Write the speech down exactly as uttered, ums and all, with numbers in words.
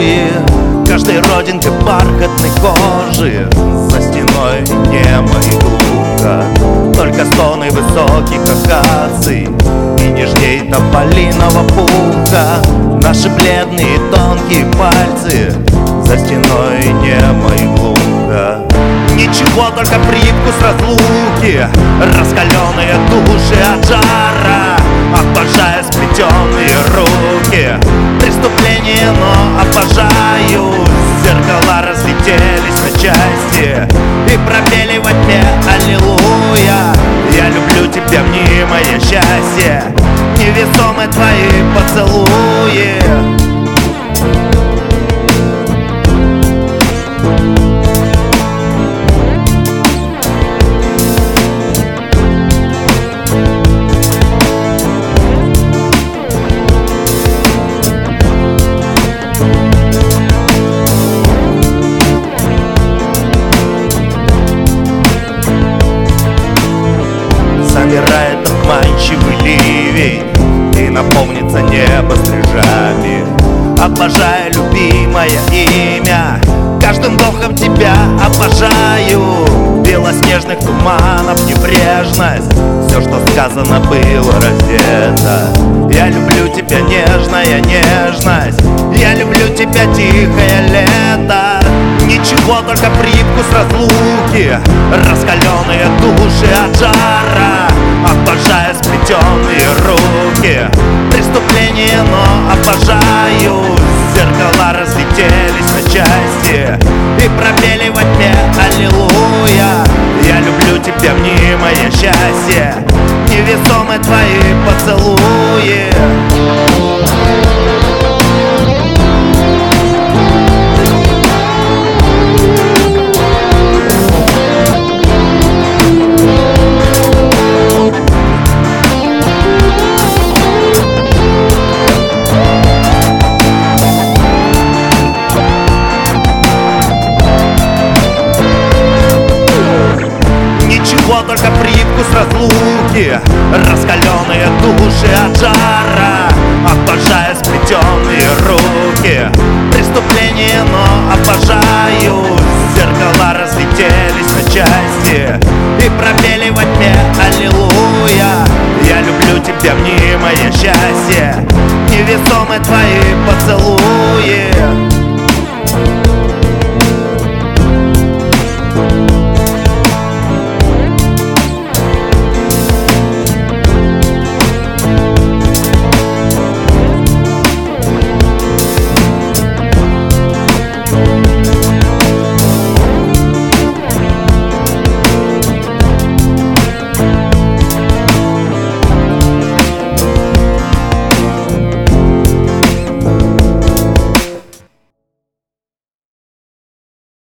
поцелуи, каждой родинкой бархатной кожи. За стеной немо и глухо, только стоны высоких акаций и нежней тополиного пуха. Наши бледные тонкие пальцы, за стеной немо и глухо. Ничего, только привкус разлуки, раскаленные души от жара, обожая сплетенные руки. Преступление, но обожаю. Зеркала разлетелись на части и пропели во тьме аллилуйя. Я люблю тебя, мнимое счастье, невесомые твои поцелуи. Собирает обманчивый ливень и наполнится небо стрижами. Обожаю, любимое имя, каждым вдохом тебя обожаю. Белоснежных туманов небрежность, все, что сказано, было раздето. Я люблю тебя, нежная нежность, я люблю тебя, тихое лето. Ничего, только привкус разлуки, раскаленные души от жара, обожая сплетенные руки. Преступление, но обожаю. Зеркала разлетелись на части и пропели во тьме аллилуйя. Я люблю тебя, мнимое счастье, невесомые твои поцелуи. Только привкус разлуки, раскаленные души от жара, обожая сплетенные руки. Преступление, но обожаю. Зеркала разлетелись на части и пропели во тьме аллилуйя. Я люблю тебя, мнимое счастье, невесомые твои поцелуи.